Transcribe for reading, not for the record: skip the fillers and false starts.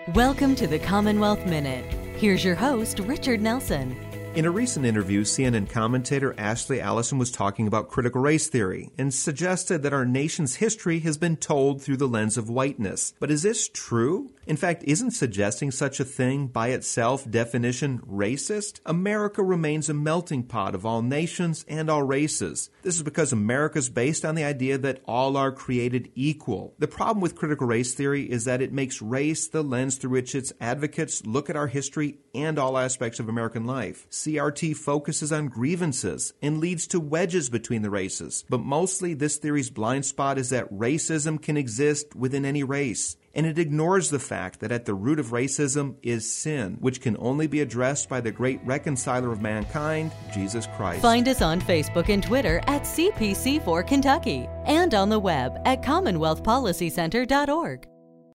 Welcome to the Commonwealth Minute. Here's your host, Richard Nelson. In a recent interview, CNN commentator Ashley Allison was talking about critical race theory and suggested that our nation's history has been told through the lens of whiteness. But is this true? In fact, isn't suggesting such a thing by itself definition racist? America remains a melting pot of all nations and all races. This is because America is based on the idea that all are created equal. The problem with critical race theory is that it makes race the lens through which its advocates look at our history and all aspects of American life. CRT focuses on grievances and leads to wedges between the races. But mostly, this theory's blind spot is that racism can exist within any race. And it ignores the fact that at the root of racism is sin, which can only be addressed by the great reconciler of mankind, Jesus Christ. Find us on Facebook and Twitter at CPC4 Kentucky and on the web at CommonwealthPolicyCenter.org.